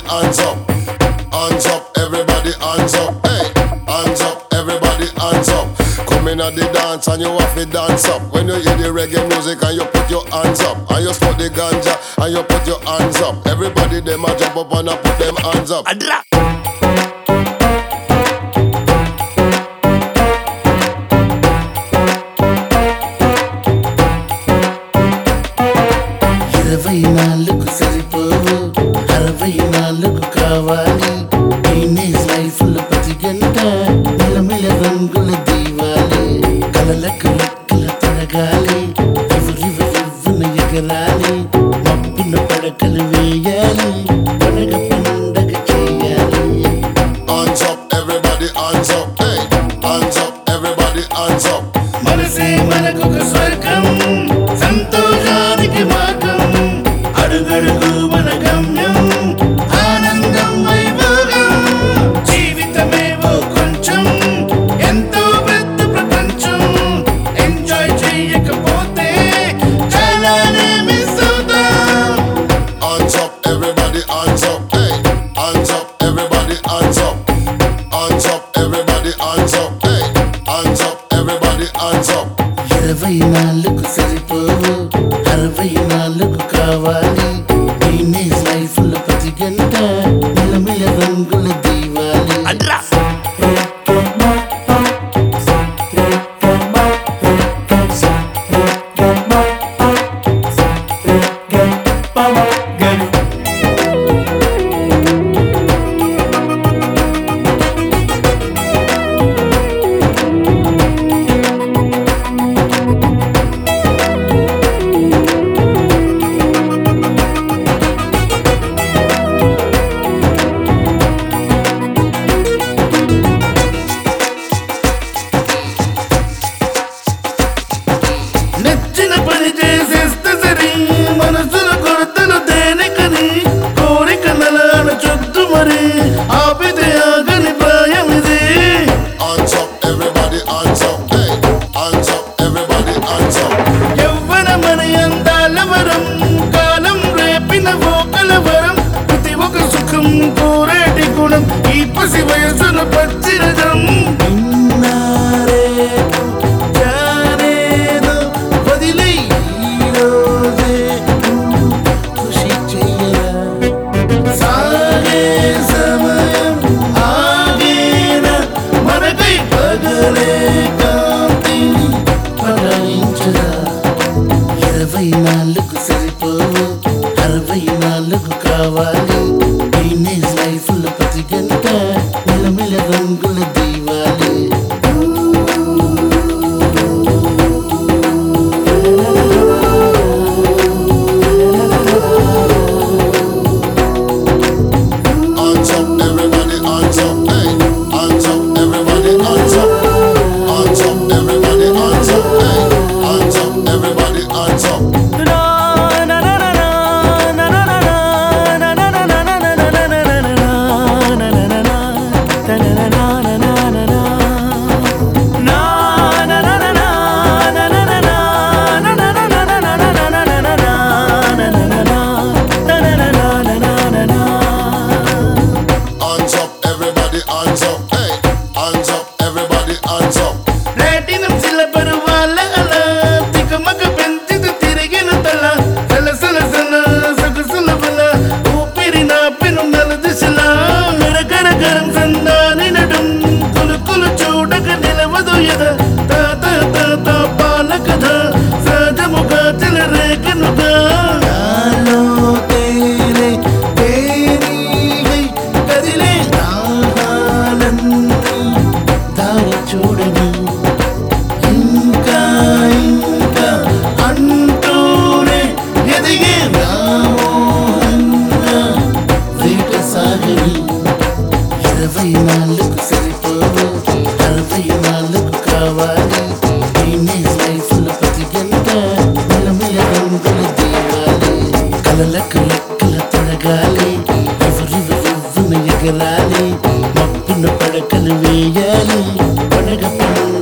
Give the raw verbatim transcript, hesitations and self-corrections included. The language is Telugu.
hands up. Hands up, everybody hands up. Hey, hands up, everybody hands up. Come in at the dance and you have to dance up. When you hear the reggae music and you put your hands up, and you smoke the ganja and you put your hands up. Everybody them a jump up and a put them hands up. Adra. ఇరవై నాలుగు సరిపోవు అరవై నాలుగు కావాలి టీనేజ్ లైఫ్ లో ప్రతి గంట నిలమిల రంగుల దీవాలి కలలకు లెక్కల తొడగాలి రివ్వున ఎగరాలి మబ్బున పడకలు వేయాలి పండగ పండగ చేయాలి. Hands up, everybody hands up. Hey, hands up, everybody hands up. మనసే మనకొక స్వర్గం సంతోషానికి మార్గం అడుగడుగు మన గమ్యం ఆనందం వైభోగం జీవితమేవో కొంచెం ఎంతో పెద్ద ప్రపంచం ఎంజాయ్ చేయకపోతే చాలానే మిస్ అవుతాం. Hands up, everybody hands up. Hey, hands up, everybody hands up. Hands up, everybody hands up. Hey, hands up, everybody hands up. ఇరవై నాలుగు సరిపోవు అరవై నాలుగు కావాలి టీనేజ్ లైఫ్ లో ప్రతి గంట నిలమిల రంగుల దీవాలి. నచ్చిన పని చేసేస్తే సరి మనసుల కొరతలు దేనికని కోరిక నలాన చొద్దు మరి ఆపితే ఆగని ప్రాయం ఇది. Hands up, everybody hands up. Hey, hands up, everybody hands up. యవ్వన మన అందాల వరం కాలం రేపిన ఓ కలవరం ప్రతి ఒక్క సుఖం కోరేటి గుణం ఈ పసి వయసును పచ్చిరజం. ఇరవై నాలుగు సరిపోవు అరవై నాలుగు కావాలి టీనేజ్ లైఫ్ లో ప్రతి గంట నిలమిల రంగుల Diwali. Hands up, everybody hands up. Hey, hands up, everybody hands up. Hands up, everybody hands up. Hey, hands up, everybody hands up. Hands up, everybody hands up. Hey, hands up, everybody hands up. Platinum silver వాళ్ళ అలా తికమక పెంచిది తిరిగిన తల సల సల సల సొగసుల వల ఊపిరి నా పెను నల దిశలా గరగర గరం సందాని నడుం కులుకులు చూడక నిలవదు ఎద తాత తాత పాల కథ సహజముగా చెలరేగనుగా నాలో తేరే తేరీగై కదిలే దాహాలన్నీ దారి చూడని ఇంకా ఇంకా అంటూనే ఎదిగే రామోహంగా వేట సాగని. ఇరవై నాలుగు సరిపోవు అరవై నాలుగు కావాలి టీనేజ్ లైఫ్ లో ప్రతి గంట నిలమిల రంగుల దీవాలి కలలకు లెక్కల తొడగాలి రివ్వున ఎగరాలి మబ్బున పడకలు వేయాలి పండగ పండగ